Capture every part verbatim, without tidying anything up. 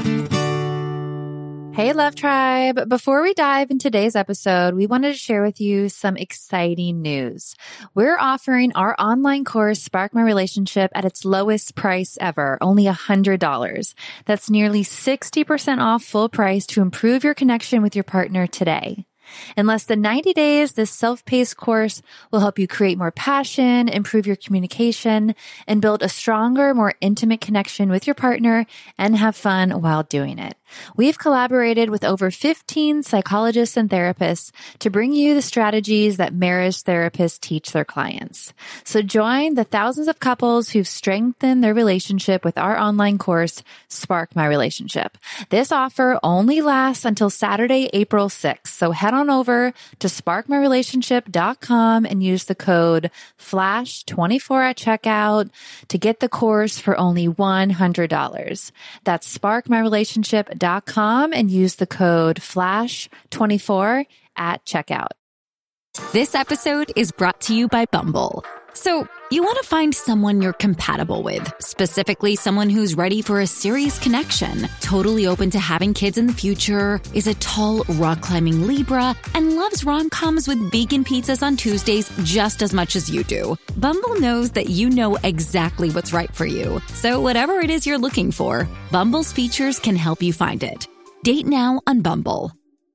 Hey, Love Tribe. Before we dive into today's episode, we wanted to share with you some exciting news. We're offering our online course, Spark My Relationship, at its lowest price ever, only one hundred dollars. That's nearly sixty percent off full price to improve your connection with your partner today. In less than ninety days, this self-paced course will help you create more passion, improve your communication, and build a stronger, more intimate connection with your partner and have fun while doing it. We've collaborated with over fifteen psychologists and therapists to bring you the strategies that marriage therapists teach their clients. So join the thousands of couples who've strengthened their relationship with our online course, Spark My Relationship. This offer only lasts until Saturday, April sixth. So head on over to spark my relationship dot com and use the code flash twenty-four at checkout to get the course for only one hundred dollars. That's spark my relationship dot com and use the code flash twenty-four at checkout. This episode is brought to you by Bumble. So, you want to find someone you're compatible with, specifically someone who's ready for a serious connection, totally open to having kids in the future, is a tall, rock-climbing Libra, and loves rom-coms with vegan pizzas on Tuesdays just as much as you do. Bumble knows that you know exactly what's right for you. So whatever it is you're looking for, Bumble's features can help you find it. Date now on Bumble.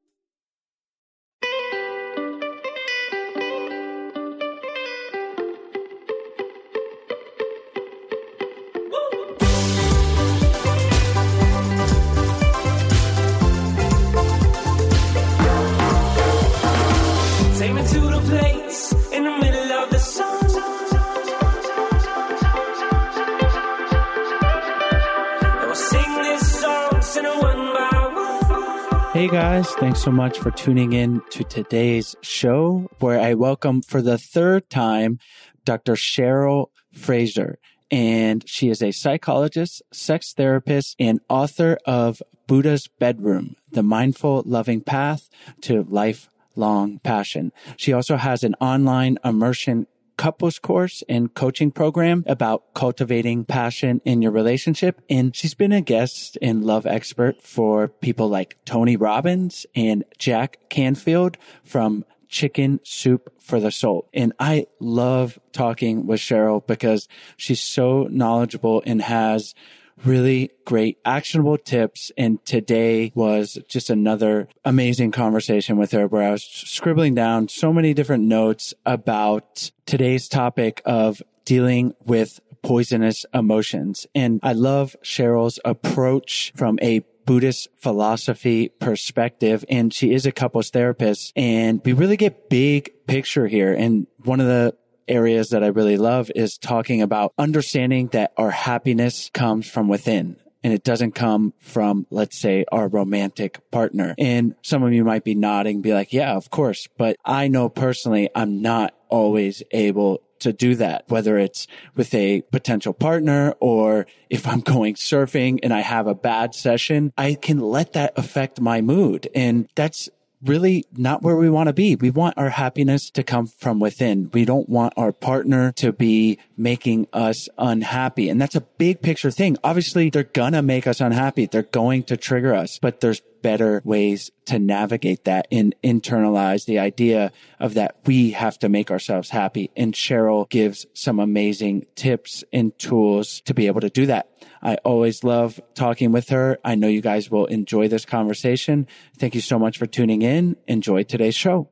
Hey guys, thanks so much for tuning in to today's show where I welcome for the third time Doctor Cheryl Fraser. And she is a psychologist, sex therapist, and author of Buddha's Bedroom, The Mindful Loving Path to Lifelong Passion. She also has an online immersion couples course and coaching program about cultivating passion in your relationship. And she's been a guest and love expert for people like Tony Robbins and Jack Canfield from Chicken Soup for the Soul. And I love talking with Cheryl because she's so knowledgeable and has really great actionable tips. And today was just another amazing conversation with her where I was scribbling down so many different notes about today's topic of dealing with poisonous emotions. And I love Cheryl's approach from a Buddhist philosophy perspective. And she is a couples therapist. And we really get big picture here. And one of the areas that I really love is talking about understanding that our happiness comes from within and it doesn't come from, let's say, our romantic partner. And some of you might be nodding, be like, yeah, of course. But I know personally, I'm not always able to do that, whether it's with a potential partner or if I'm going surfing and I have a bad session, I can let that affect my mood. And that's really not where we want to be. We want our happiness to come from within. We don't want our partner to be making us unhappy. And that's a big picture thing. Obviously, they're gonna make us unhappy. They're going to trigger us, but there's better ways to navigate that and internalize the idea of that we have to make ourselves happy. And Cheryl gives some amazing tips and tools to be able to do that. I always love talking with her. I know you guys will enjoy this conversation. Thank you so much for tuning in. Enjoy today's show.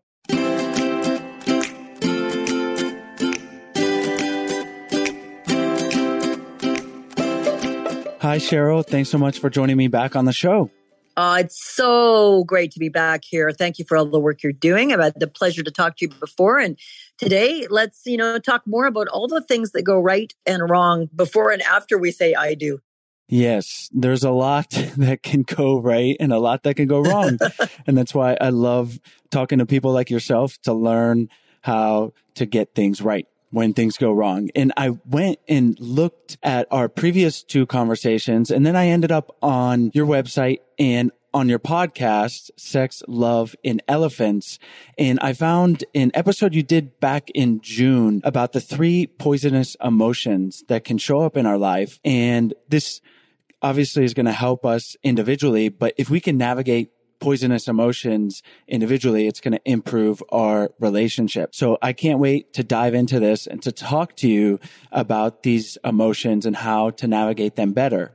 Hi, Cheryl. Thanks so much for joining me back on the show. Uh, it's so great to be back here. Thank you for all the work you're doing. I've had the pleasure to talk to you before. And today, let's, you know, talk more about all the things that go right and wrong before and after we say I do. Yes, there's a lot that can go right and a lot that can go wrong. And that's why I love talking to people like yourself to learn how to get things right when things go wrong. And I went and looked at our previous two conversations, and then I ended up on your website and on your podcast, Sex, Love, and Elephants. And I found an episode you did back in June about the three poisonous emotions that can show up in our life. And this obviously is going to help us individually, but if we can navigate poisonous emotions individually, it's going to improve our relationship. So I can't wait to dive into this and to talk to you about these emotions and how to navigate them better.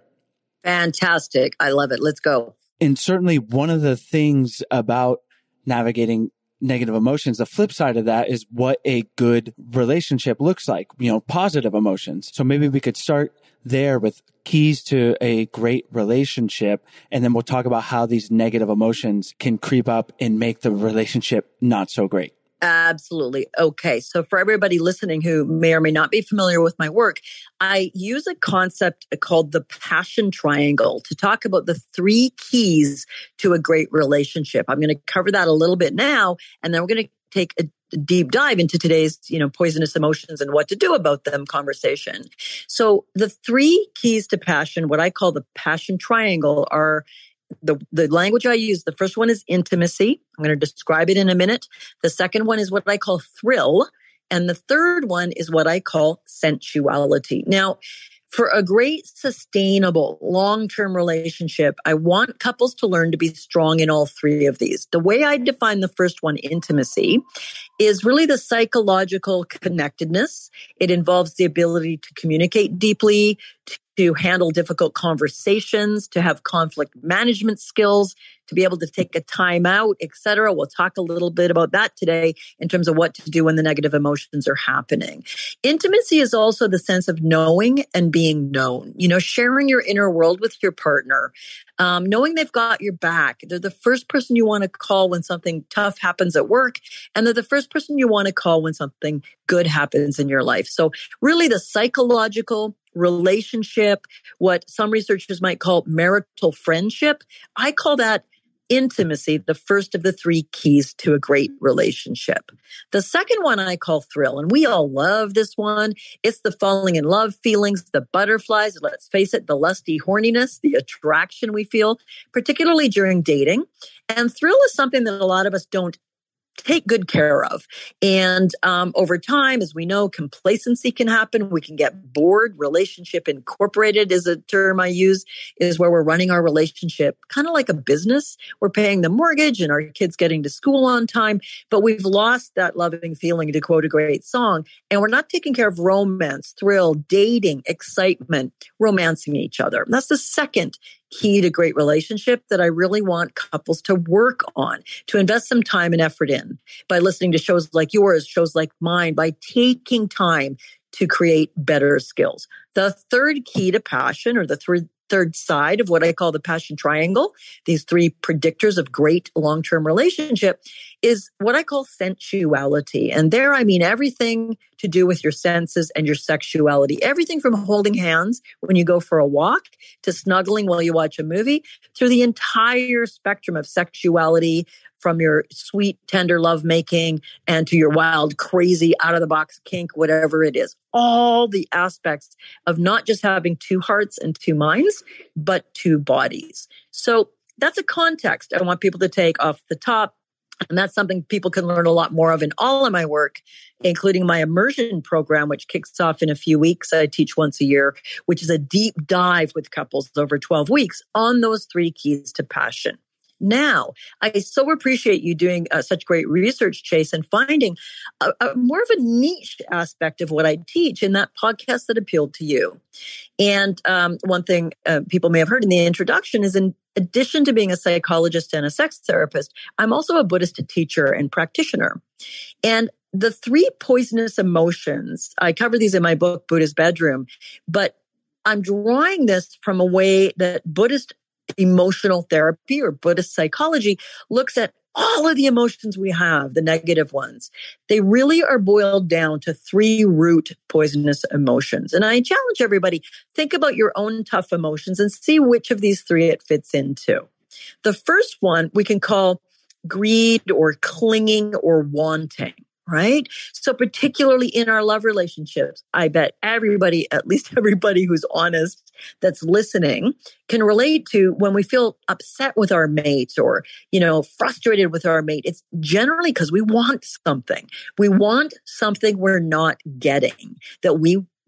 Fantastic. I love it. Let's go. And certainly one of the things about navigating negative emotions, the flip side of that is what a good relationship looks like, you know, positive emotions. So maybe we could start there with keys to a great relationship. And then we'll talk about how these negative emotions can creep up and make the relationship not so great. Absolutely. Okay. So for everybody listening who may or may not be familiar with my work, I use a concept called the passion triangle to talk about the three keys to a great relationship. I'm going to cover that a little bit now, and then we're going to take a deep dive into today's, you know, poisonous emotions and what to do about them conversation. So the three keys to passion, what I call the passion triangle, are The, the language I use. The first one is intimacy. I'm going to describe it in a minute. The second one is what I call thrill. And the third one is what I call sensuality. Now, for a great, sustainable, long-term relationship, I want couples to learn to be strong in all three of these. The way I define the first one, intimacy, is really the psychological connectedness. It involves the ability to communicate deeply, to handle difficult conversations, to have conflict management skills, to be able to take a time out, et cetera. We'll talk a little bit about that today in terms of what to do when the negative emotions are happening. Intimacy is also the sense of knowing and being known, you know, sharing your inner world with your partner, um, knowing they've got your back. They're the first person you want to call when something tough happens at work, and they're the first person you want to call when something good happens in your life. So really the psychological relationship, what some researchers might call marital friendship, I call that intimacy, the first of the three keys to a great relationship. The second one I call thrill, and we all love this one. It's the falling in love feelings, the butterflies, let's face it, the lusty horniness, the attraction we feel, particularly during dating. And thrill is something that a lot of us don't take good care of. And um, over time, as we know, complacency can happen. We can get bored. Relationship incorporated is a term I use, is where we're running our relationship kind of like a business. We're paying the mortgage and our kids getting to school on time, but we've lost that loving feeling, to quote a great song. And we're not taking care of romance, thrill, dating, excitement, romancing each other. And that's the second key to great relationship that I really want couples to work on, to invest some time and effort in by listening to shows like yours, shows like mine, by taking time to create better skills. The third key to passion, or the third third side of what I call the passion triangle, these three predictors of great long-term relationship, is what I call sensuality. And there I mean everything to do with your senses and your sexuality. Everything from holding hands when you go for a walk to snuggling while you watch a movie, through the entire spectrum of sexuality, from your sweet, tender lovemaking and to your wild, crazy, out-of-the-box kink, whatever it is. All the aspects of not just having two hearts and two minds, but two bodies. So that's a context I want people to take off the top. And that's something people can learn a lot more of in all of my work, including my immersion program, which kicks off in a few weeks. I teach once a year, which is a deep dive with couples over twelve weeks on those three keys to passion. Now, I so appreciate you doing uh, such great research, Chase, and finding a, a more of a niche aspect of what I teach in that podcast that appealed to you. And um, one thing uh, people may have heard in the introduction is, in addition to being a psychologist and a sex therapist, I'm also a Buddhist teacher and practitioner. And the three poisonous emotions, I cover these in my book, Buddha's Bedroom, but I'm drawing this from a way that Buddhist emotional therapy or Buddhist psychology looks at all of the emotions we have, the negative ones. They really are boiled down to three root poisonous emotions. And I challenge everybody, think about your own tough emotions and see which of these three it fits into. The first one we can call greed or clinging or wanting. Right? So particularly in our love relationships, I bet everybody, at least everybody who's honest, that's listening, can relate to when we feel upset with our mates or, you know, frustrated with our mate. It's generally because we want something. We want something we're not getting, that we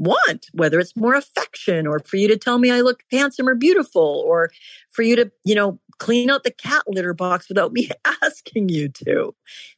want, whether it's more affection or for you to tell me I look handsome or beautiful, or for you to, you know, clean out the cat litter box without me asking you to.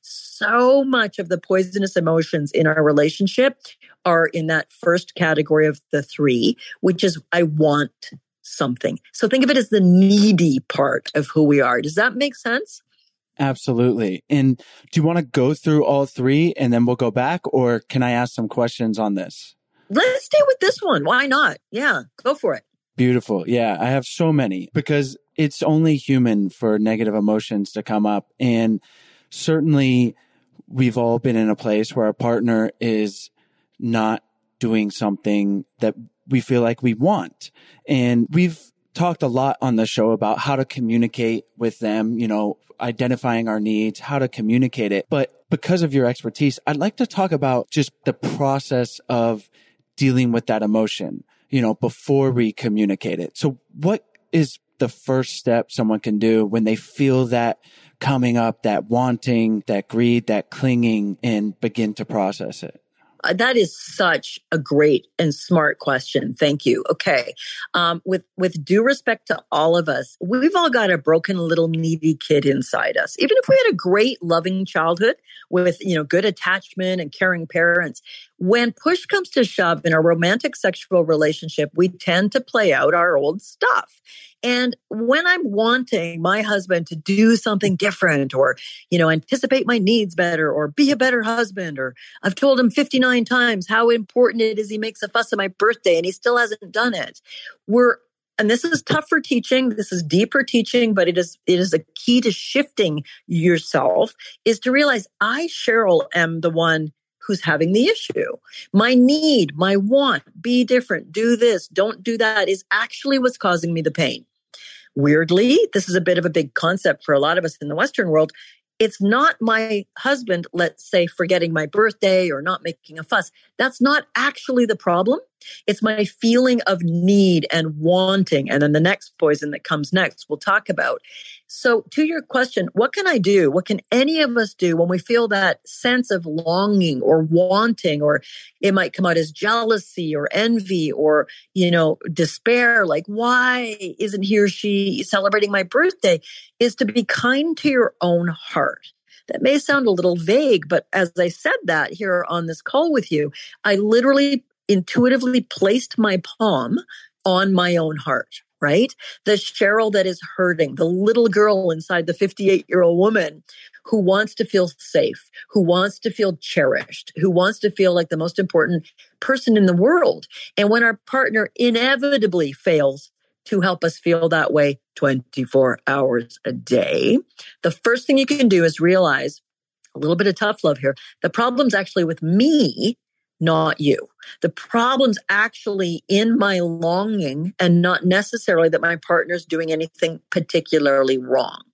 So much of the poisonous emotions in our relationship are in that first category of the three, which is I want something. So think of it as the needy part of who we are. Does that make sense? Absolutely. And do you want to go through all three and then we'll go back, or can I ask some questions on this? Let's stay with this one. Why not? Yeah, go for it. Beautiful. Yeah, I have so many because it's only human for negative emotions to come up. And certainly we've all been in a place where our partner is not doing something that we feel like we want. And we've talked a lot on the show about how to communicate with them, you know, identifying our needs, how to communicate it. But because of your expertise, I'd like to talk about just the process of dealing with that emotion, you know, before we communicate it. So what is the first step someone can do when they feel that coming up, that wanting, that greed, that clinging, and begin to process it? That is such a great and smart question. Thank you. Okay. Um, with, with due respect to all of us, we've all got a broken little needy kid inside us. Even if we had a great loving childhood with, you know, good attachment and caring parents, when push comes to shove in a romantic sexual relationship, we tend to play out our old stuff. And when I'm wanting my husband to do something different, or, you know, anticipate my needs better, or be a better husband, or I've told him fifty-nine times how important it is he makes a fuss on my birthday and he still hasn't done it. We're, and this is tough for teaching. This is deeper teaching, but it is, it is a key to shifting yourself, is to realize I, Cheryl, am the one who's having the issue. My need, my want, be different, do this, don't do that, is actually what's causing me the pain. Weirdly, this is a bit of a big concept for a lot of us in the Western world. It's not my husband, let's say, forgetting my birthday or not making a fuss. That's not actually the problem. It's my feeling of need and wanting. And then the next poison that comes next, we'll talk about. So to your question, what can I do? What can any of us do when we feel that sense of longing or wanting, or it might come out as jealousy or envy or, you know, despair, like, why isn't he or she celebrating my birthday? Is to be kind to your own heart. That may sound a little vague, but as I said that here on this call with you, I literally intuitively placed my palm on my own heart, right? The Cheryl that is hurting, the little girl inside the fifty-eight-year-old woman who wants to feel safe, who wants to feel cherished, who wants to feel like the most important person in the world. And when our partner inevitably fails to help us feel that way twenty-four hours a day, the first thing you can do is realize, a little bit of tough love here, the problem's actually with me, not you. The problem's actually in my longing, and not necessarily that my partner's doing anything particularly wrong.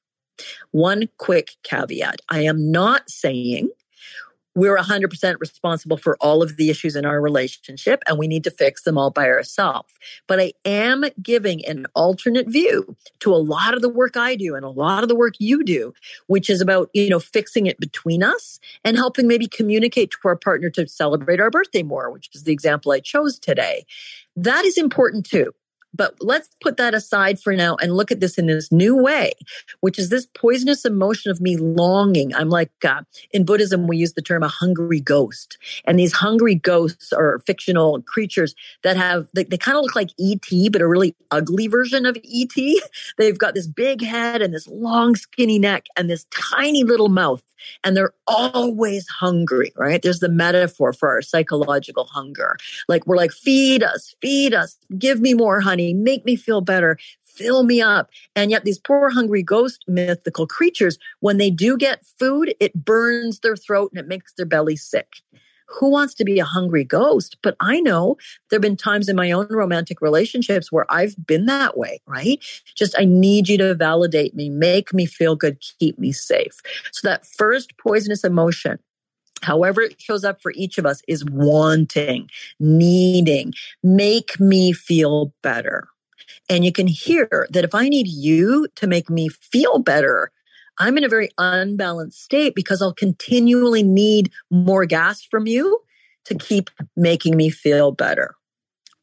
One quick caveat. I am not saying we're one hundred percent responsible for all of the issues in our relationship and we need to fix them all by ourselves. But I am giving an alternate view to a lot of the work I do and a lot of the work you do, which is about, you know, fixing it between us and helping maybe communicate to our partner to celebrate our birthday more, which is the example I chose today. That is important too. But let's put that aside for now and look at this in this new way, which is this poisonous emotion of me longing. I'm like, uh, in Buddhism, we use the term a hungry ghost. And these hungry ghosts are fictional creatures that have, they, they kind of look like E T, but a really ugly version of E T. They've got this big head and this long skinny neck and this tiny little mouth. And they're always hungry, right? There's the metaphor for our psychological hunger. Like we're like, feed us, feed us, give me more honey, make me feel better, fill me up. And yet these poor hungry ghost mythical creatures, when they do get food, it burns their throat and it makes their belly sick. Who wants to be a hungry ghost? But I know there have been times in my own romantic relationships where I've been that way, right? Just, I need you to validate me, make me feel good, keep me safe. So that first poisonous emotion, however it shows up for each of us, is wanting, needing, make me feel better. And you can hear that if I need you to make me feel better, I'm in a very unbalanced state because I'll continually need more gas from you to keep making me feel better.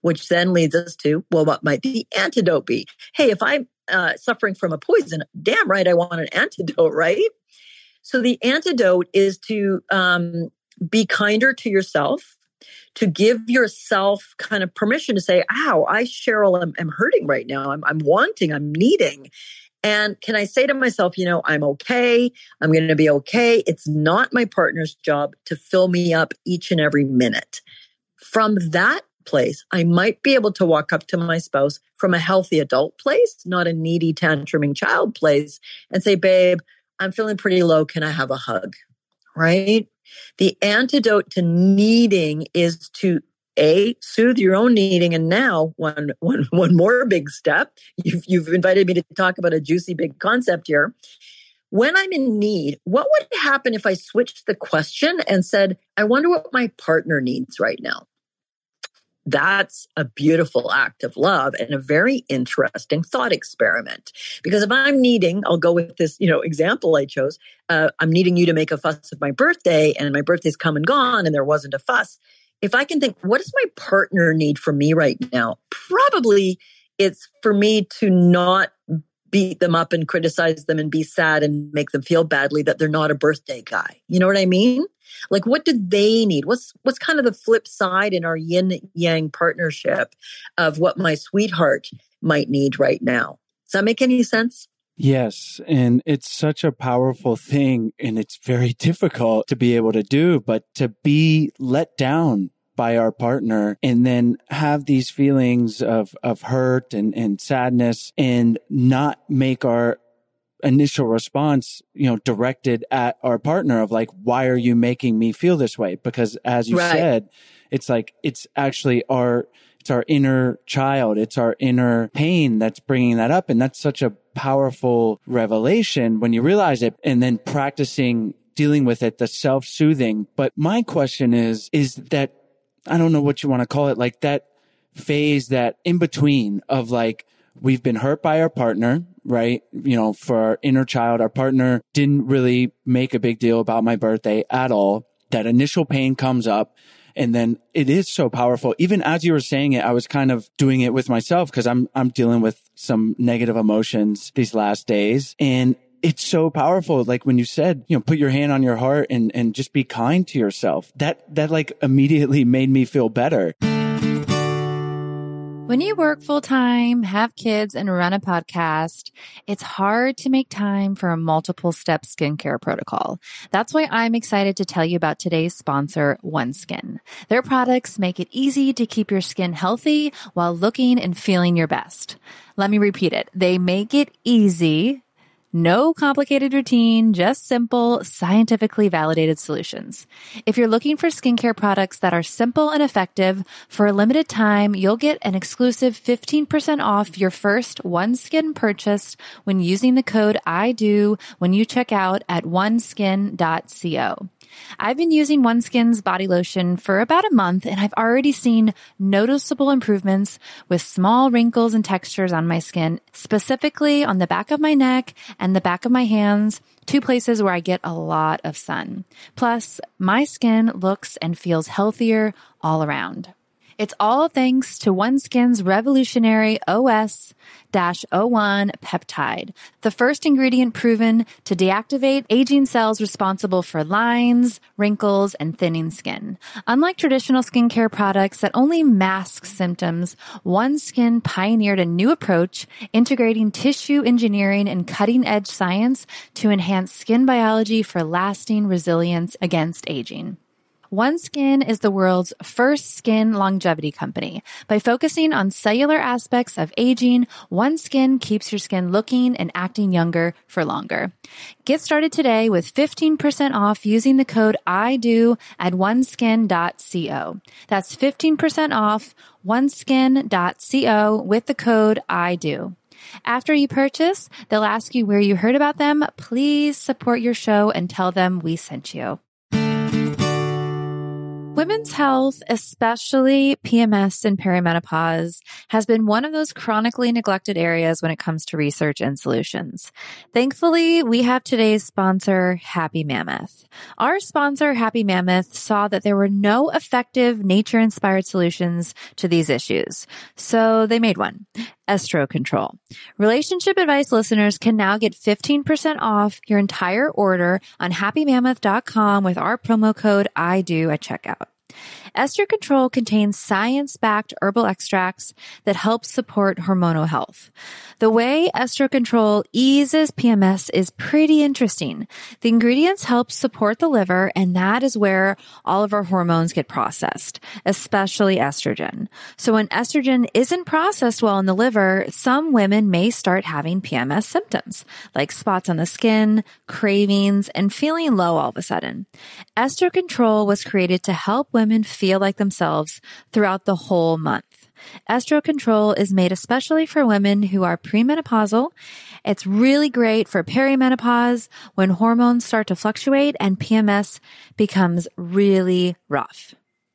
which then leads us to, well, what might the antidote be? Hey, if I'm uh, suffering from a poison, damn right, I want an antidote, right? So the antidote is to um, be kinder to yourself, to give yourself kind of permission to say, ow, I, Cheryl, am, am hurting right now. I'm, I'm wanting, I'm needing. And can I say to myself, you know, I'm okay. I'm going to be okay. It's not my partner's job to fill me up each and every minute. From that place, I might be able to walk up to my spouse from a healthy adult place, not a needy, tantruming child place, and say, babe, I'm feeling pretty low. Can I have a hug? Right? The antidote to needing is to A, soothe your own needing. And now one, one, one more big step. You've, you've invited me to talk about a juicy big concept here. When I'm in need, what would happen if I switched the question and said, I wonder what my partner needs right now? That's a beautiful act of love and a very interesting thought experiment. Because if I'm needing, I'll go with this, you know, example I chose. Uh, I'm needing you to make a fuss of my birthday, and my birthday's come and gone, and there wasn't a fuss. If I can think, what does my partner need from me right now? Probably it's for me to not beat them up and criticize them and be sad and make them feel badly that they're not a birthday guy. You know what I mean? Like, what do they need? What's what's kind of the flip side in our yin-yang partnership of what my sweetheart might need right now? Does that make any sense? Yes. And it's such a powerful thing, and it's very difficult to be able to do, but to be let down by our partner and then have these feelings of, of hurt and, and sadness and not make our initial response, you know, directed at our partner of like, why are you making me feel this way? Because as you right. said, it's like, it's actually our, it's our inner child. It's our inner pain that's bringing that up. And that's such a powerful revelation when you realize it, and then practicing dealing with it, the self-soothing. But my question is, is that, I don't know what you want to call it, like that phase, that in between of like, we've been hurt by our partner, right? You know, for our inner child, our partner didn't really make a big deal about my birthday at all. That initial pain comes up, and then it is so powerful. Even as you were saying it, I was kind of doing it with myself because I'm, I'm dealing with some negative emotions these last days. And it's so powerful. Like when you said, you know, put your hand on your heart and, and just be kind to yourself. That, that like immediately made me feel better. When you work full time, have kids, and run a podcast, it's hard to make time for a multiple step skincare protocol. That's why I'm excited to tell you about today's sponsor, OneSkin. Their products make it easy to keep your skin healthy while looking and feeling your best. Let me repeat it. They make it easy. No complicated routine, just simple, scientifically validated solutions. If you're looking for skincare products that are simple and effective, for a limited time, you'll get an exclusive fifteen percent off your first OneSkin purchase when using the code I do when you check out at oneskin dot co. I've been using OneSkin's body lotion for about a month, and I've already seen noticeable improvements with small wrinkles and textures on my skin, specifically on the back of my neck and the back of my hands, two places where I get a lot of sun. Plus, my skin looks and feels healthier all around. It's all thanks to OneSkin's revolutionary O S zero one peptide, the first ingredient proven to deactivate aging cells responsible for lines, wrinkles, and thinning skin. Unlike traditional skincare products that only mask symptoms, OneSkin pioneered a new approach integrating tissue engineering and cutting-edge science to enhance skin biology for lasting resilience against aging. OneSkin is the world's first skin longevity company. By focusing on cellular aspects of aging, OneSkin keeps your skin looking and acting younger for longer. Get started today with fifteen percent off using the code I do at oneskin dot co. That's fifteen percent off oneskin dot co with the code I do. After you purchase, they'll ask you where you heard about them. Please support your show and tell them we sent you. Women's health, especially P M S and perimenopause, has been one of those chronically neglected areas when it comes to research and solutions. Thankfully, we have today's sponsor, Happy Mammoth. Our sponsor, Happy Mammoth, saw that there were no effective nature-inspired solutions to these issues, so they made one. Estro Control. Relationship Advice listeners can now get fifteen percent off your entire order on happy mammoth dot com with our promo code I do at checkout. Estro Control contains science-backed herbal extracts that help support hormonal health. The way Estro Control eases P M S is pretty interesting. The ingredients help support the liver, and that is where all of our hormones get processed, especially estrogen. So when estrogen isn't processed well in the liver, some women may start having P M S symptoms, like spots on the skin, cravings, and feeling low all of a sudden. Estro Control was created to help women feel like themselves throughout the whole month. Estro Control is made especially for women who are premenopausal. It's really great for perimenopause when hormones start to fluctuate and P M S becomes really rough.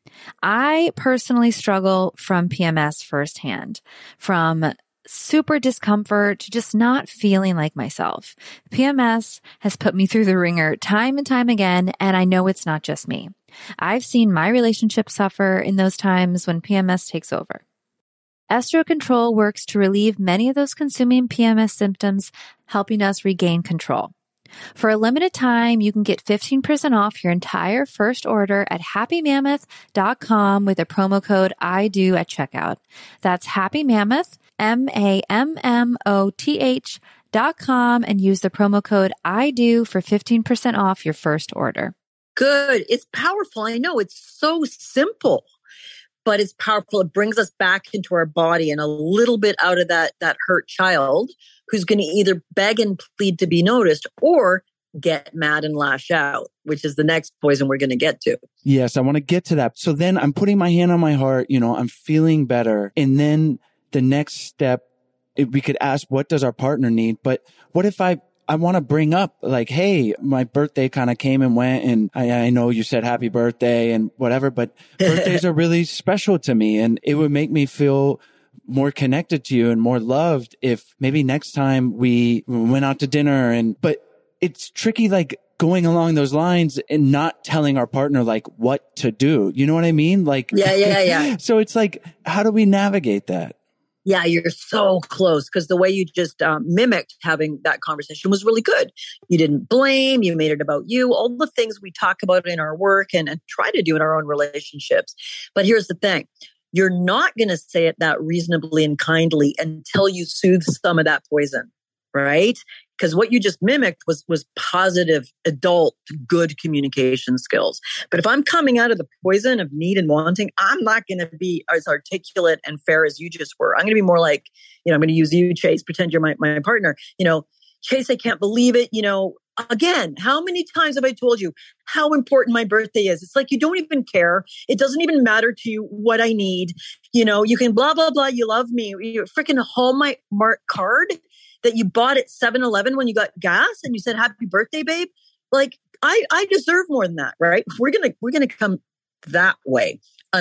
I personally struggle from P M S firsthand, from super discomfort to just not feeling like myself. P M S has put me through the ringer time and time again, and I know it's not just me. I've seen my relationship suffer in those times when P M S takes over. Estro Control works to relieve many of those consuming P M S symptoms, helping us regain control. For a limited time, you can get fifteen percent off your entire first order at happy mammoth dot com with a promo code I do at checkout. That's Happy Mammoth, M A M M O T H dot com, and use the promo code I do for fifteen percent off your first order. Good. It's powerful. I know it's so simple, but it's powerful. It brings us back into our body and a little bit out of that, that hurt child who's going to either beg and plead to be noticed or get mad and lash out, which is the next poison we're going to get to. Yes, I want to get to that. So then I'm putting my hand on my heart, you know, I'm feeling better. And then the next step, if we could ask, what does our partner need? But what if I I want to bring up like, hey, my birthday kind of came and went, and I, I know you said happy birthday and whatever, but birthdays are really special to me, and it would make me feel more connected to you and more loved if maybe next time we went out to dinner. And but it's tricky, like going along those lines and not telling our partner like what to do. You know what I mean? Like, yeah, yeah, yeah. So it's like, how do we navigate that? Yeah, you're so close, because the way you just um, mimicked having that conversation was really good. You didn't blame, you made it about you, all the things we talk about in our work and, and try to do in our own relationships. But here's the thing. You're not going to say it that reasonably and kindly until you soothe some of that poison, right? Because what you just mimicked was was positive, adult, good communication skills. But if I'm coming out of the poison of need and wanting, I'm not going to be as articulate and fair as you just were. I'm going to be more like, you know, I'm going to use you, Chase, pretend you're my, my partner. You know, Chase, I can't believe it. You know, again, how many times have I told you how important my birthday is? It's like you don't even care. It doesn't even matter to you what I need. You know, you can blah, blah, blah. You love me. You freaking Hallmark card that you bought at seven eleven when you got gas and you said, happy birthday, babe. Like, I, I deserve more than that, right? We're going to, we're going to come that way,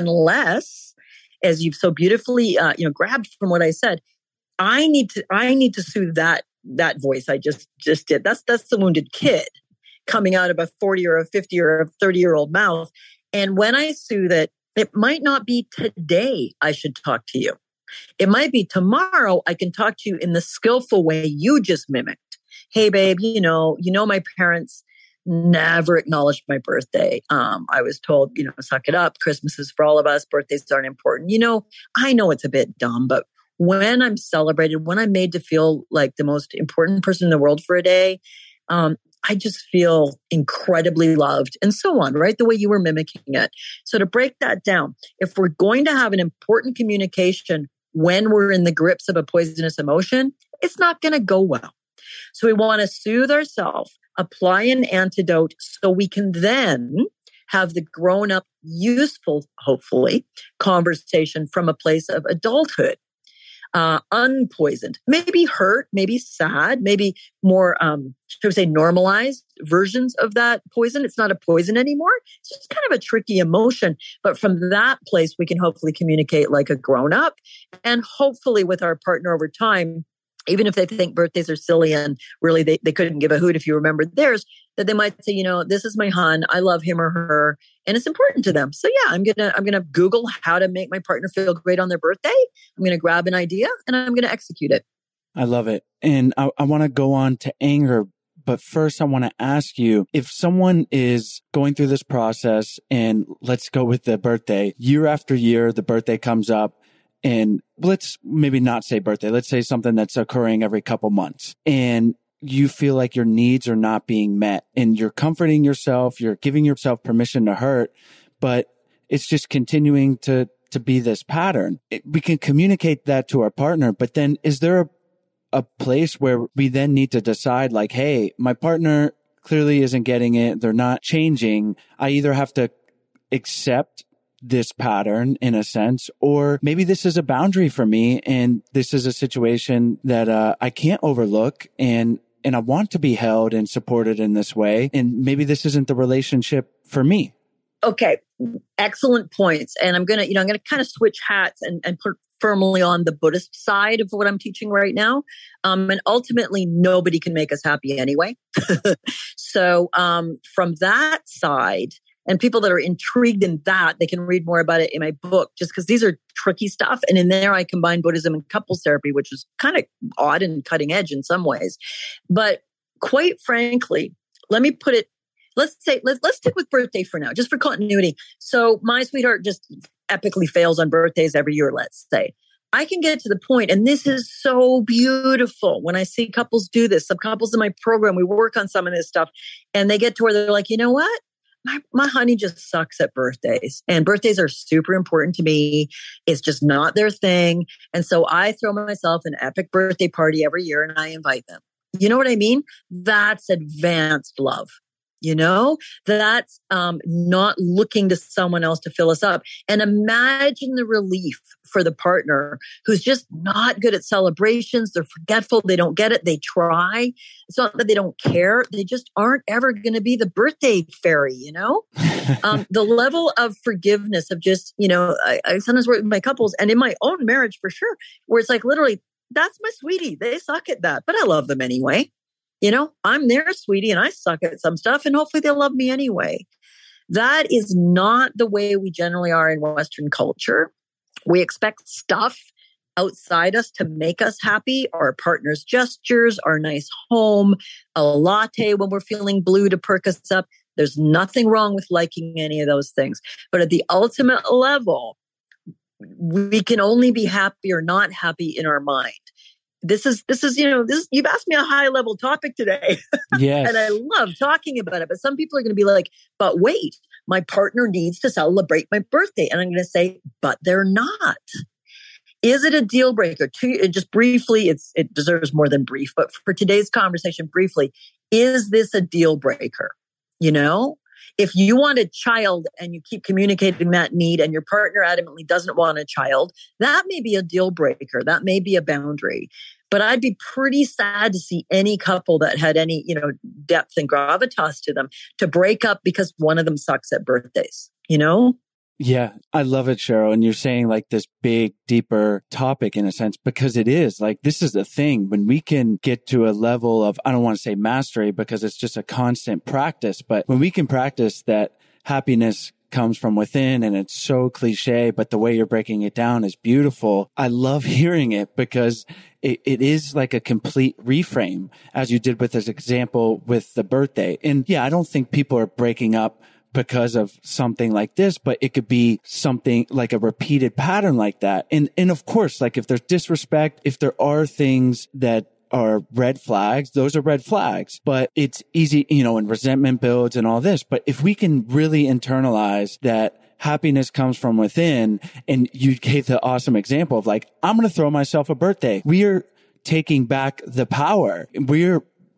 unless, as you've so beautifully, uh, you know, grabbed from what I said, I need to, I need to soothe that, that voice I just, just did. That's, that's the wounded kid coming out of a forty or a fifty or a thirty year old mouth. And when I soothe it, it might not be today I should talk to you. It might be tomorrow I can talk to you in the skillful way you just mimicked. Hey, babe, you know, you know, my parents never acknowledged my birthday. Um, I was told, you know, suck it up. Christmas is for all of us. Birthdays aren't important. You know, I know it's a bit dumb, but when I'm celebrated, when I'm made to feel like the most important person in the world for a day, um, I just feel incredibly loved and so on, right? The way you were mimicking it. So to break that down, if we're going to have an important communication when we're in the grips of a poisonous emotion, it's not going to go well. So we want to soothe ourselves, apply an antidote so we can then have the grown-up, useful, hopefully, conversation from a place of adulthood. uh, unpoisoned, maybe hurt, maybe sad, maybe more, um, should we say normalized versions of that poison. It's not a poison anymore. It's just kind of a tricky emotion. But from that place, we can hopefully communicate like a grown up, and hopefully with our partner over time, even if they think birthdays are silly and really they, they couldn't give a hoot if you remembered theirs, that they might say, you know, this is my hun, I love him or her, and it's important to them. So yeah, I'm gonna I'm gonna Google how to make my partner feel great on their birthday. I'm gonna grab an idea and I'm gonna execute it. I love it. And I, I want to go on to anger. But first, I want to ask you, if someone is going through this process, and let's go with the birthday, year after year, the birthday comes up, and let's maybe not say birthday, let's say something that's occurring every couple months, and you feel like your needs are not being met, and you're comforting yourself, you're giving yourself permission to hurt, but it's just continuing to, to be this pattern. It, we can communicate that to our partner, but then is there a a place where we then need to decide like, hey, my partner clearly isn't getting it. They're not changing. I either have to accept this pattern in a sense, or maybe this is a boundary for me. And this is a situation that uh, I can't overlook. And, and I want to be held and supported in this way. And maybe this isn't the relationship for me. Okay. Excellent points. And I'm going to, you know, I'm going to kind of switch hats and, and put firmly on the Buddhist side of what I'm teaching right now. Um, and ultimately, nobody can make us happy anyway. So um, from that side, and people that are intrigued in that, they can read more about it in my book, just because these are tricky stuff. And in there, I combine Buddhism and couples therapy, which is kind of odd and cutting edge in some ways. But quite frankly, let me put it, let's say, let's, let's stick with birthday for now, just for continuity. So my sweetheart just epically fails on birthdays every year, let's say. I can get to the point, and this is so beautiful when I see couples do this. Some couples in my program, we work on some of this stuff, and they get to where they're like, you know what? My, my honey just sucks at birthdays, and birthdays are super important to me. It's just not their thing. And so I throw myself an epic birthday party every year and I invite them. You know what I mean? That's advanced love. You know, that's um, not looking to someone else to fill us up. And imagine the relief for the partner who's just not good at celebrations. They're forgetful. They don't get it. They try. It's not that they don't care. They just aren't ever going to be the birthday fairy, you know? um, the level of forgiveness of just, you know, I, I sometimes work with my couples and in my own marriage for sure, where it's like literally, that's my sweetie. They suck at that, but I love them anyway. You know, I'm their sweetie and I suck at some stuff and hopefully they'll love me anyway. That is not the way we generally are in Western culture. We expect stuff outside us to make us happy, our partner's gestures, our nice home, a latte when we're feeling blue to perk us up. There's nothing wrong with liking any of those things. But at the ultimate level, we can only be happy or not happy in our mind. This is, this is, you know, this, you've asked me a high level topic today. Yes. And I love talking about it. But some people are going to be like, but wait, my partner needs to celebrate my birthday. And I'm going to say, but they're not. Is it a deal breaker? To, just briefly, it's, it deserves more than brief. But for today's conversation, briefly, is this a deal breaker? You know, if you want a child and you keep communicating that need and your partner adamantly doesn't want a child, that may be a deal breaker. That may be a boundary. But I'd be pretty sad to see any couple that had any, you know, depth and gravitas to them to break up because one of them sucks at birthdays, you know? Yeah, I love it, Cheryl. And you're saying like this big, deeper topic in a sense, because it is like, this is the thing when we can get to a level of, I don't want to say mastery because it's just a constant practice, but when we can practice that happiness comes from within, and it's so cliche, but the way you're breaking it down is beautiful. I love hearing it because it, it is like a complete reframe, as you did with this example with the birthday. And yeah, I don't think people are breaking up because of something like this, but it could be something like a repeated pattern like that. And, and of course, like if there's disrespect, if there are things that are red flags, those are red flags, but it's easy, you know, and resentment builds and all this. But if we can really internalize that happiness comes from within, and you gave the awesome example of like, I'm going to throw myself a birthday. We are taking back the power. We're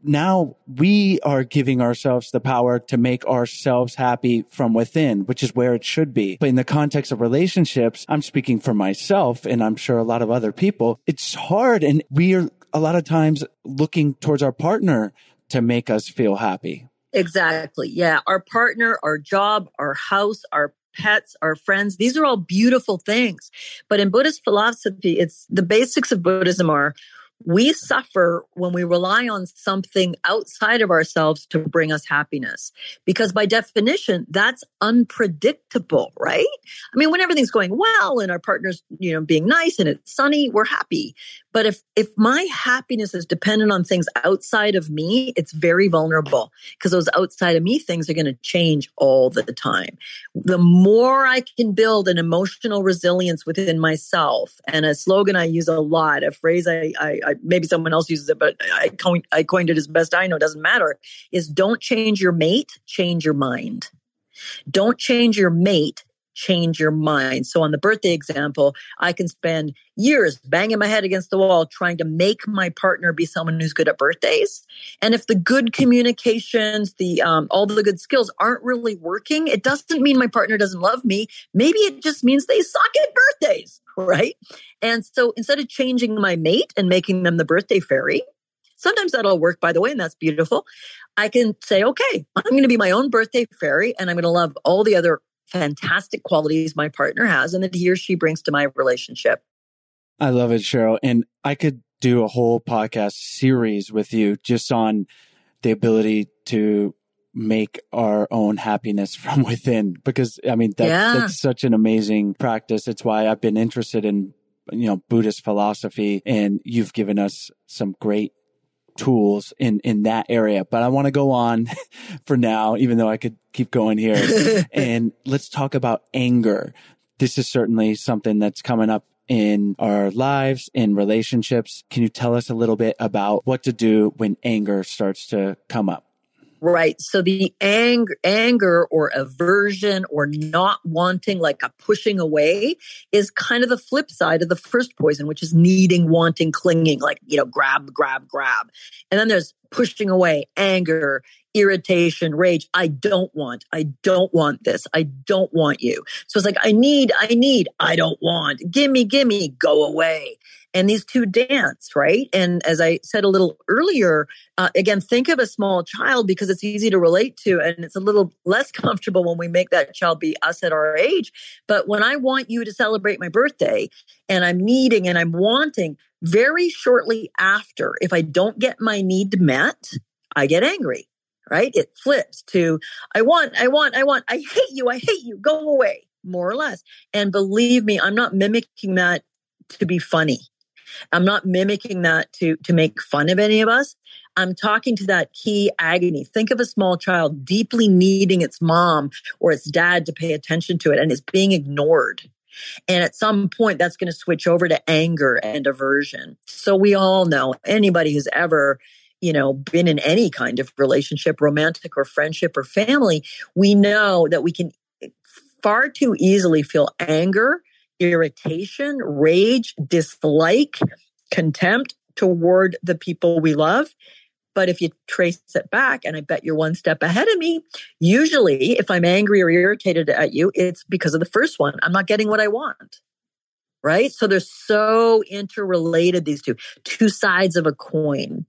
now we are giving ourselves the power to make ourselves happy from within, which is where it should be. But in the context of relationships, I'm speaking for myself, and I'm sure a lot of other people, it's hard. And we are a lot of times looking towards our partner to make us feel happy. Exactly. Yeah. Our partner, our job, our house, our pets, our friends, these are all beautiful things. But in Buddhist philosophy, it's the basics of Buddhism are we suffer when we rely on something outside of ourselves to bring us happiness. Because by definition, that's unpredictable, right? I mean, when everything's going well and our partner's, you know, being nice and it's sunny, we're happy. But if, if my happiness is dependent on things outside of me, it's very vulnerable because those outside of me things are going to change all the time. The more I can build an emotional resilience within myself, and a slogan I use a lot, a phrase I, I, I maybe someone else uses it, but I coined, I coined it as best I know, doesn't matter, is don't change your mate, change your mind. Don't change your mate, change your mind. So on the birthday example, I can spend years banging my head against the wall trying to make my partner be someone who's good at birthdays. And if the good communications, the um, all the good skills aren't really working, it doesn't mean my partner doesn't love me. Maybe it just means they suck at birthdays, right? And so instead of changing my mate and making them the birthday fairy, sometimes that'll work, by the way, and that's beautiful. I can say, okay, I'm going to be my own birthday fairy, and I'm going to love all the other fantastic qualities my partner has and that he or she brings to my relationship. I love it, Cheryl. And I could do a whole podcast series with you just on the ability to make our own happiness from within, because I mean, that, yeah. that's such an amazing practice. It's why I've been interested in, you know, Buddhist philosophy, and you've given us some great tools in, in that area. But I want to go on for now, even though I could keep going here. And let's talk about anger. This is certainly something that's coming up in our lives, in relationships. Can you tell us a little bit about what to do when anger starts to come up? Right. So the anger, anger or aversion or not wanting, like a pushing away, is kind of the flip side of the first poison, which is needing, wanting, clinging, like, you know, grab, grab, grab. And then there's pushing away, anger, irritation, rage. I don't want, I don't want this. I don't want you. So it's like, I need, I need, I don't want, gimme, gimme, go away. And these two dance, right? And as I said a little earlier, uh, again, think of a small child because it's easy to relate to, and it's a little less comfortable when we make that child be us at our age. But when I want you to celebrate my birthday and I'm needing and I'm wanting, very shortly after, if I don't get my need met, I get angry, right? It flips to, I want, I want, I want, I hate you, I hate you, go away, more or less. And believe me, I'm not mimicking that to be funny. I'm not mimicking that to, to make fun of any of us. I'm talking to that key agony. Think of a small child deeply needing its mom or its dad to pay attention to it, and it's being ignored. And at some point, that's going to switch over to anger and aversion. So we all know, anybody who's ever, you know, been in any kind of relationship, romantic or friendship or family, we know that we can far too easily feel anger, irritation, rage, dislike, contempt toward the people we love. But if you trace it back, and I bet you're one step ahead of me, usually if I'm angry or irritated at you, it's because of the first one. I'm not getting what I want, right? So they're so interrelated, these two, two sides of a coin.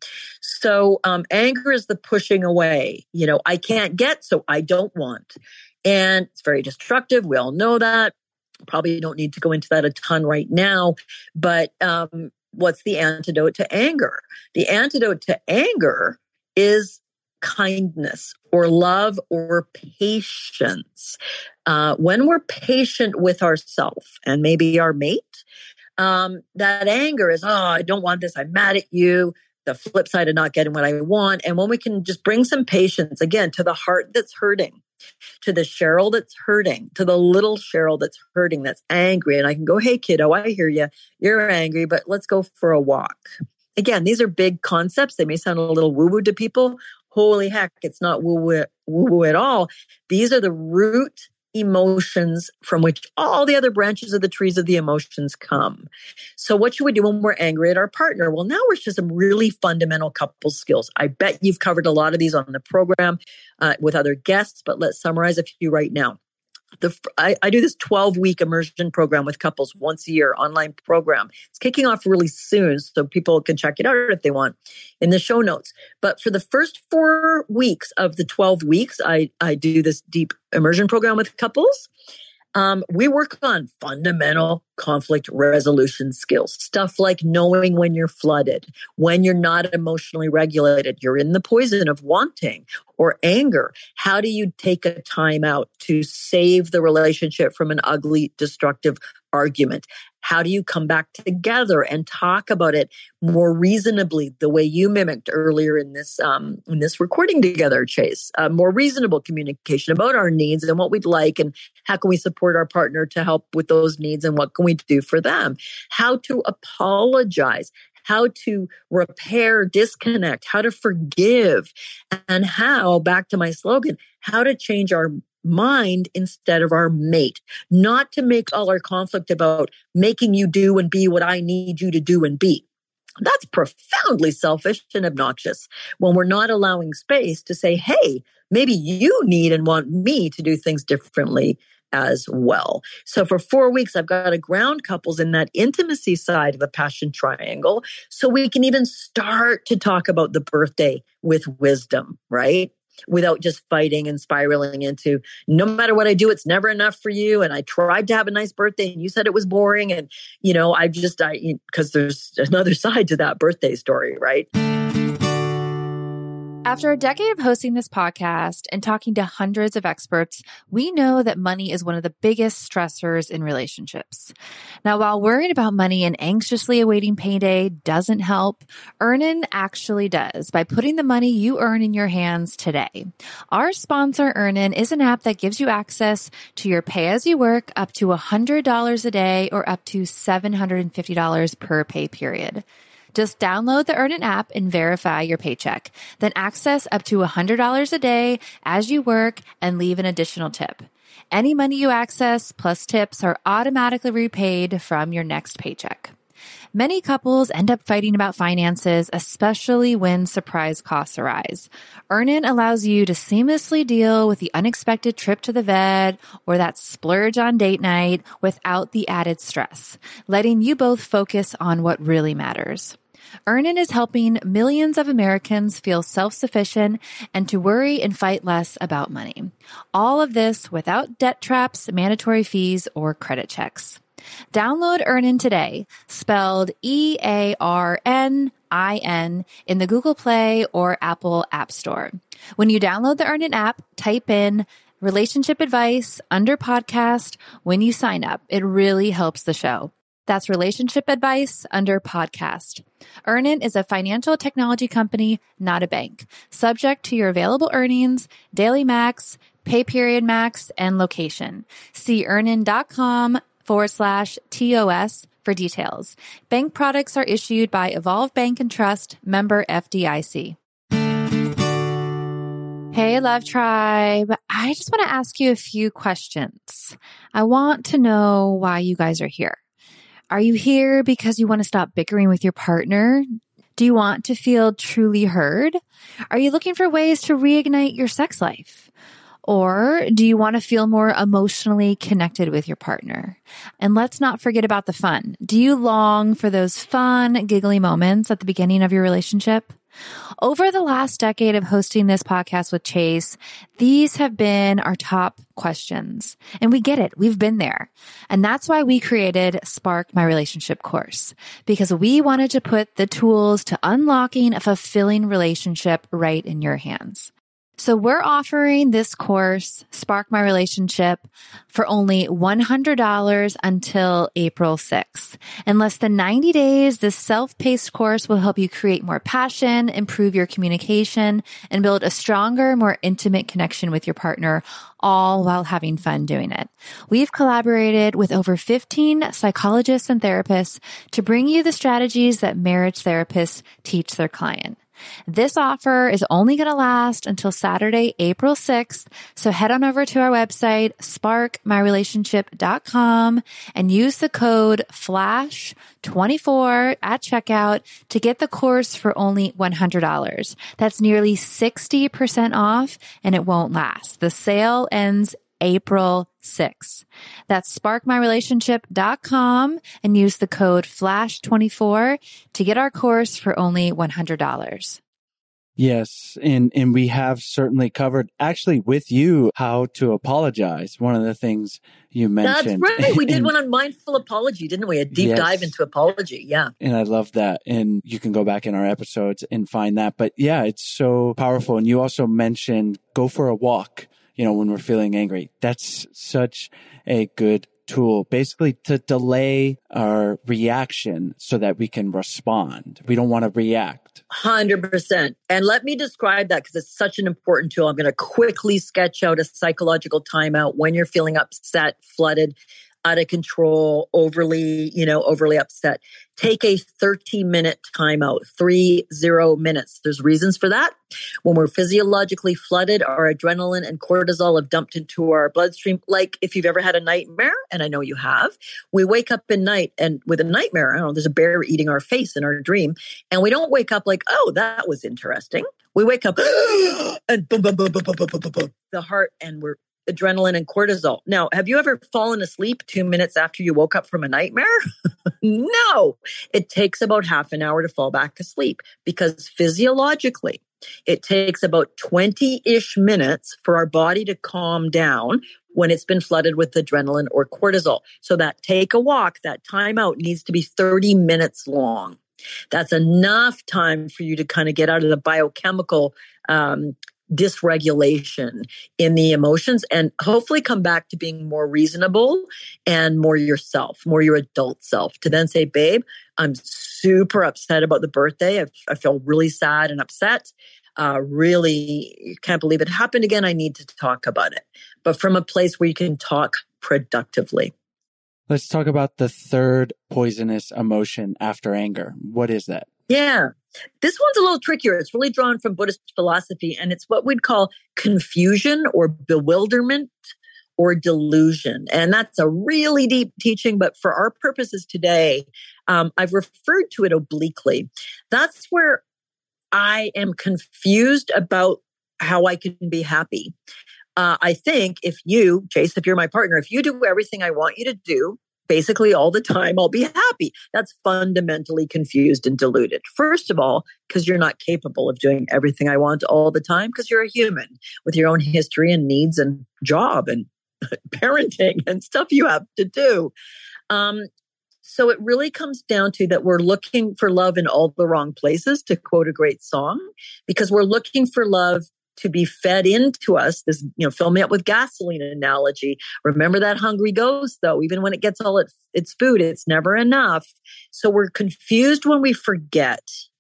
So um, anger is the pushing away. You know, I can't get, so I don't want. And it's very destructive. We all know that. Probably don't need to go into that a ton right now, but um, what's the antidote to anger? The antidote to anger is kindness or love or patience. Uh, when we're patient with ourselves and maybe our mate, um, that anger is, oh, I don't want this. I'm mad at you. The flip side of not getting what I want. And when we can just bring some patience, again, to the heart that's hurting, to the Cheryl that's hurting, to the little Cheryl that's hurting, that's angry. And I can go, hey, kiddo, I hear you. You're angry, but let's go for a walk. Again, these are big concepts. They may sound a little woo-woo to people. Holy heck, it's not woo-woo, woo-woo at all. These are the root emotions from which all the other branches of the trees of the emotions come. So what should we do when we're angry at our partner? Well, now we're to some really fundamental couple skills. I bet you've covered a lot of these on the program uh, with other guests, but let's summarize a few right now. The, I, I do this twelve-week immersion program with couples once a year, online program. It's kicking off really soon, so people can check it out if they want in the show notes. But for the first four weeks of the twelve weeks, I, I do this deep immersion program with couples. Um, we work on fundamental conflict resolution skills, stuff like knowing when you're flooded, when you're not emotionally regulated, you're in the poison of wanting or anger. How do you take a time out to save the relationship from an ugly, destructive argument? How do you come back together and talk about it more reasonably, the way you mimicked earlier in this um, in this recording together, Chase? Uh, more reasonable communication about our needs and what we'd like, and how can we support our partner to help with those needs, and what can we do for them? How to apologize, how to repair disconnect, how to forgive, and how, back to my slogan, how to change our mind instead of our mate. Not to make all our conflict about making you do and be what I need you to do and be. That's profoundly selfish and obnoxious when we're not allowing space to say, hey, maybe you need and want me to do things differently as well. So for four weeks, I've got to ground couples in that intimacy side of the passion triangle so we can even start to talk about the birthday with wisdom, right? Without just fighting and spiraling into, no matter what I do, it's never enough for you. And I tried to have a nice birthday and you said it was boring. And, you know, I just, I, because there's another side to that birthday story, right? After a decade of hosting this podcast and talking to hundreds of experts, we know that money is one of the biggest stressors in relationships. Now, while worried about money and anxiously awaiting payday doesn't help, Earnin actually does by putting the money you earn in your hands today. Our sponsor, Earnin, is an app that gives you access to your pay-as-you-work up to one hundred dollars a day or up to seven hundred fifty dollars per pay period. Just download the Earnin app and verify your paycheck. Then access up to one hundred dollars a day as you work and leave an additional tip. Any money you access plus tips are automatically repaid from your next paycheck. Many couples end up fighting about finances, especially when surprise costs arise. Earnin allows you to seamlessly deal with the unexpected trip to the vet or that splurge on date night without the added stress, letting you both focus on what really matters. Earnin is helping millions of Americans feel self-sufficient and to worry and fight less about money. All of this without debt traps, mandatory fees, or credit checks. Download Earnin today, spelled E A R N I N, in the Google Play or Apple App Store. When you download the Earnin app, type in relationship advice under podcast when you sign up. It really helps the show. That's relationship advice under podcast. Earnin is a financial technology company, not a bank. Subject to your available earnings, daily max, pay period max, and location. See earnin.com forward slash TOS for details. Bank products are issued by Evolve Bank and Trust, member F D I C. Hey, Love Tribe. I just want to ask you a few questions. I want to know why you guys are here. Are you here because you want to stop bickering with your partner? Do you want to feel truly heard? Are you looking for ways to reignite your sex life? Or do you want to feel more emotionally connected with your partner? And let's not forget about the fun. Do you long for those fun, giggly moments at the beginning of your relationship? Over the last decade of hosting this podcast with Chase, these have been our top questions. And we get it. We've been there. And that's why we created Spark My Relationship course, because we wanted to put the tools to unlocking a fulfilling relationship right in your hands. So we're offering this course, Spark My Relationship, for only one hundred dollars until April sixth. In less than ninety days, this self-paced course will help you create more passion, improve your communication, and build a stronger, more intimate connection with your partner, all while having fun doing it. We've collaborated with over fifteen psychologists and therapists to bring you the strategies that marriage therapists teach their client. This offer is only going to last until Saturday, April sixth. So head on over to our website, spark my relationship dot com, and use the code flash twenty-four at checkout to get the course for only one hundred dollars. That's nearly sixty percent off, and it won't last. The sale ends April sixth. That's spark my relationship dot com and use the code flash twenty-four to get our course for only one hundred dollars. Yes. And, and we have certainly covered actually with you how to apologize. One of the things you mentioned. That's right. We did and, one on mindful apology, didn't we? A deep yes. dive into apology. Yeah. And I love that. And you can go back in our episodes and find that. But yeah, it's so powerful. And you also mentioned go for a walk, you know, when we're feeling angry. That's such a good tool, basically to delay our reaction so that we can respond. We don't want to react. one hundred percent. And let me describe that because it's such an important tool. I'm going to quickly sketch out a psychological timeout when you're feeling upset, flooded, out of control, overly, you know, overly upset. Take a thirty minute timeout, three zero minutes. There's reasons for that. When we're physiologically flooded, our adrenaline and cortisol have dumped into our bloodstream. Like if you've ever had a nightmare, and I know you have, we wake up in night and with a nightmare, I don't know, there's a bear eating our face in our dream. And we don't wake up like, oh, that was interesting. We wake up and boom, boom, boom, boom, boom, boom, boom, boom, boom, the heart, and we're adrenaline and cortisol. Now, have you ever fallen asleep two minutes after you woke up from a nightmare? No, it takes about half an hour to fall back asleep because physiologically, it takes about twenty-ish minutes for our body to calm down when it's been flooded with adrenaline or cortisol. So that take a walk, that timeout needs to be thirty minutes long. That's enough time for you to kind of get out of the biochemical um, dysregulation in the emotions and hopefully come back to being more reasonable and more yourself, more your adult self, to then say, babe, I'm super upset about the birthday. I, I feel really sad and upset. Uh, really can't believe it happened again. I need to talk about it, but from a place where you can talk productively. Let's talk about the third poisonous emotion after anger. What is that? Yeah. This one's a little trickier. It's really drawn from Buddhist philosophy, and it's what we'd call confusion or bewilderment or delusion. And that's a really deep teaching, but for our purposes today, um, I've referred to it obliquely. That's where I am confused about how I can be happy. Uh, I think if you, Chase, if you're my partner, if you do everything I want you to do, basically all the time, I'll be happy. That's fundamentally confused and deluded. First of all, because you're not capable of doing everything I want all the time, because you're a human with your own history and needs and job and parenting and stuff you have to do. Um, so it really comes down to that we're looking for love in all the wrong places, to quote a great song, because we're looking for love to be fed into us. This, you know, fill me up with gasoline analogy. Remember that hungry ghost, though. Even when it gets all its, its food, it's never enough. So we're confused when we forget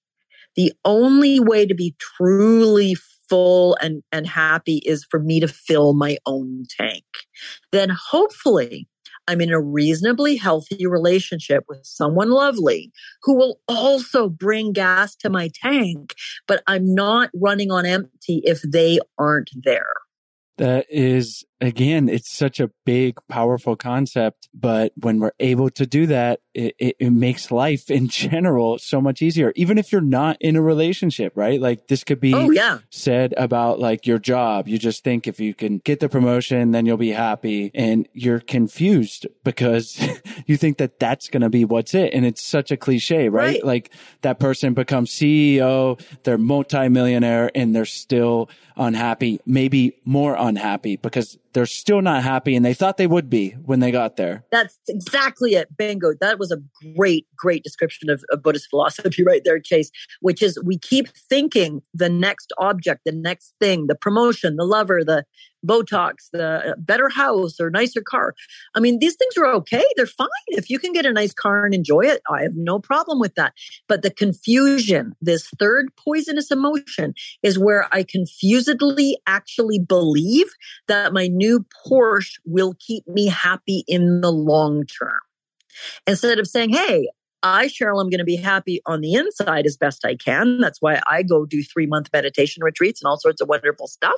the only way to be truly full and, and happy is for me to fill my own tank. Then hopefully I'm in a reasonably healthy relationship with someone lovely who will also bring gas to my tank, but I'm not running on empty if they aren't there. That is, again, it's such a big, powerful concept. But when we're able to do that, it, it, it makes life in general so much easier. Even if you're not in a relationship, right? Like this could be oh, yeah. said about like your job. You just think if you can get the promotion, then you'll be happy. And you're confused because you think that that's going to be what's it. And it's such a cliche, right? right? Like that person becomes C E O, they're multimillionaire, and they're still unhappy, maybe more unhappy because they're still not happy and they thought they would be when they got there. That's exactly it. Bingo. That was a great, great description of, of Buddhist philosophy right there, Chase, which is we keep thinking the next object, the next thing, the promotion, the lover, the Botox, the better house or nicer car. I mean, these things are okay. They're fine. If you can get a nice car and enjoy it, I have no problem with that. But the confusion, this third poisonous emotion, is where I confusedly actually believe that my new Porsche will keep me happy in the long term. Instead of saying, hey, I, Cheryl, am going to be happy on the inside as best I can. That's why I go do three month meditation retreats and all sorts of wonderful stuff.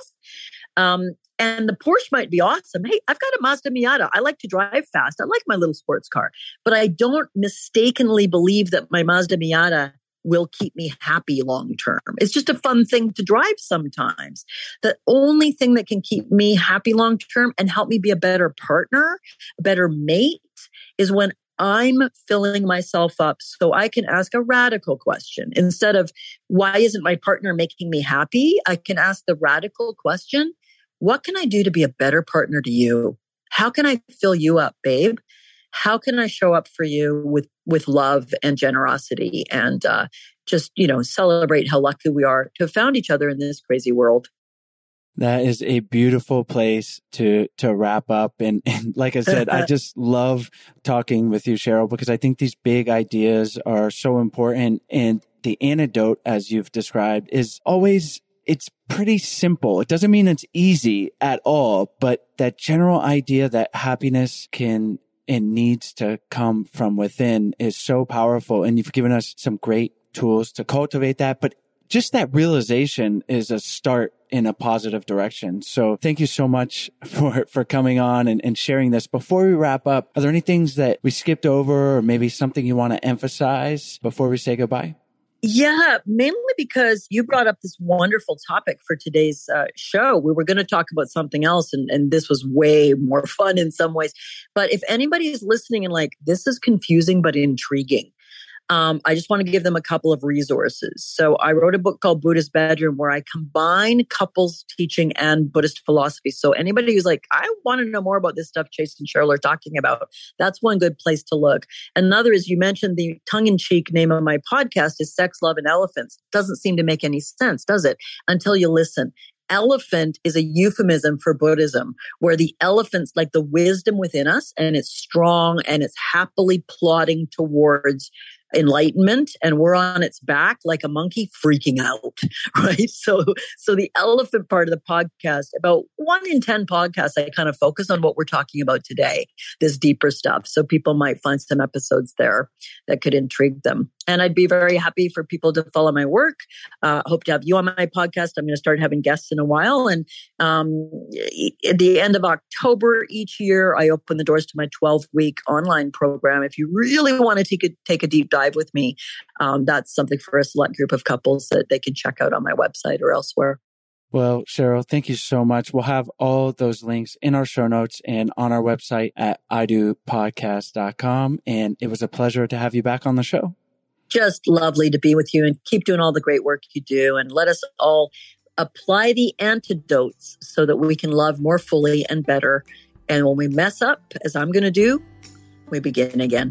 Um, and the Porsche might be awesome. Hey, I've got a Mazda Miata. I like to drive fast. I like my little sports car, but I don't mistakenly believe that my Mazda Miata will keep me happy long term. It's just a fun thing to drive sometimes. The only thing that can keep me happy long term and help me be a better partner, a better mate, is when I'm filling myself up so I can ask a radical question. Instead of, why isn't my partner making me happy? I can ask the radical question, what can I do to be a better partner to you? How can I fill you up, babe? How can I show up for you with, with love and generosity and uh, just, you know, celebrate how lucky we are to have found each other in this crazy world? That is a beautiful place to to wrap up. And, and like I said, I just love talking with you, Cheryl, because I think these big ideas are so important. And the antidote, as you've described, is always, it's pretty simple. It doesn't mean it's easy at all, but that general idea that happiness can and needs to come from within is so powerful. And you've given us some great tools to cultivate that. But just that realization is a start in a positive direction. So thank you so much for, for coming on and, and sharing this. Before we wrap up, are there any things that we skipped over or maybe something you want to emphasize before we say goodbye? Yeah, mainly because you brought up this wonderful topic for today's uh, show. We were going to talk about something else, and, and this was way more fun in some ways. But if anybody is listening and like, this is confusing but intriguing, Um, I just want to give them a couple of resources. So I wrote a book called Buddhist Bedroom where I combine couples teaching and Buddhist philosophy. So anybody who's like, I want to know more about this stuff Chase and Cheryl are talking about, that's one good place to look. Another is, you mentioned the tongue-in-cheek name of my podcast is Sex, Love, and Elephants. Doesn't seem to make any sense, does it? Until you listen. Elephant is a euphemism for Buddhism, where the elephant's like the wisdom within us, and it's strong and it's happily plodding towards enlightenment, and we're on its back like a monkey freaking out, right? So, so the elephant part of the podcast, about one in ten podcasts, I kind of focus on what we're talking about today, this deeper stuff. So people might find some episodes there that could intrigue them. And I'd be very happy for people to follow my work. Uh, hope to have you on my podcast. I'm going to start having guests in a while. And um, at the end of October each year, I open the doors to my twelve-week online program. If you really want to take a, take a deep dive with me, um, that's something for a select group of couples that they can check out on my website or elsewhere. Well, Cheryl, thank you so much. We'll have all those links in our show notes and on our website at i do podcast dot com. And it was a pleasure to have you back on the show. Just lovely to be with you, and keep doing all the great work you do, and let us all apply the antidotes so that we can love more fully and better. And when we mess up, as I'm going to do, we begin again.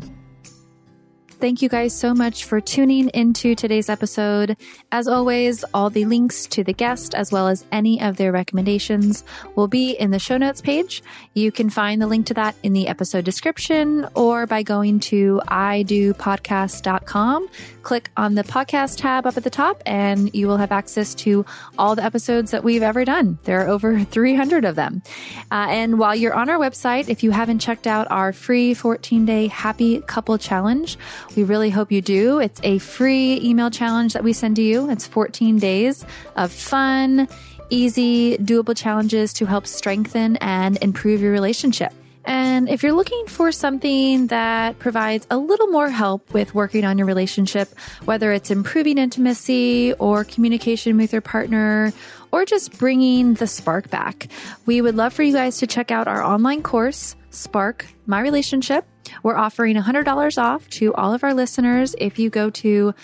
Thank you guys so much for tuning into today's episode. As always, all the links to the guest, as well as any of their recommendations, will be in the show notes page. You can find the link to that in the episode description or by going to i do podcast dot com. Click on the podcast tab up at the top and you will have access to all the episodes that we've ever done. There are over three hundred of them. Uh, and while you're on our website, if you haven't checked out our free fourteen-day Happy Couple Challenge, we really hope you do. It's a free email challenge that we send to you. It's fourteen days of fun, easy, doable challenges to help strengthen and improve your relationship. And if you're looking for something that provides a little more help with working on your relationship, whether it's improving intimacy or communication with your partner, or just bringing the spark back, we would love for you guys to check out our online course, Spark My Relationship. We're offering one hundred dollars off to all of our listeners if you go to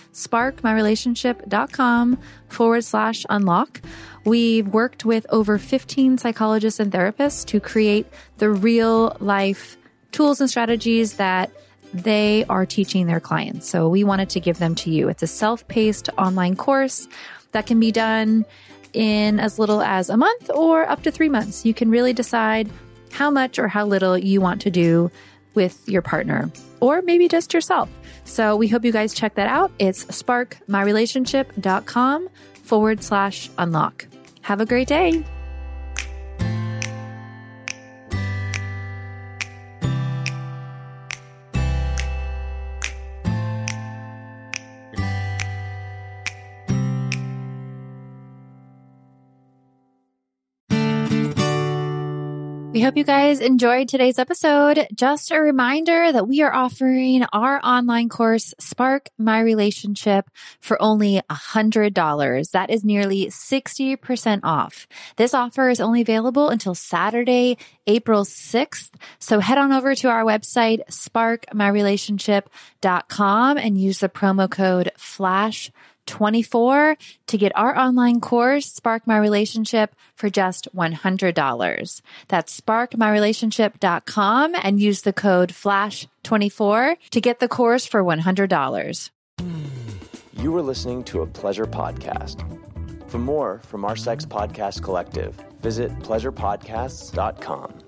sparkmyrelationship.com forward slash unlock. We've worked with over fifteen psychologists and therapists to create the real life tools and strategies that they are teaching their clients. So we wanted to give them to you. It's a self-paced online course that can be done in as little as a month or up to three months. You can really decide how much or how little you want to do with your partner, or maybe just yourself. So we hope you guys check that out. It's sparkmyrelationship.com forward slash unlock. Have a great day. We hope you guys enjoyed today's episode. Just a reminder that we are offering our online course, Spark My Relationship, for only one hundred dollars. That is nearly sixty percent off. This offer is only available until Saturday, April sixth. So head on over to our website, spark my relationship dot com, and use the promo code FLASH twenty-four to get our online course, Spark My Relationship, for just one hundred dollars. That's spark my relationship dot com and use the code FLASH twenty-four to get the course for one hundred dollars. You were listening to a Pleasure Podcast. For more from our Sex Podcast Collective, visit pleasure podcasts dot com.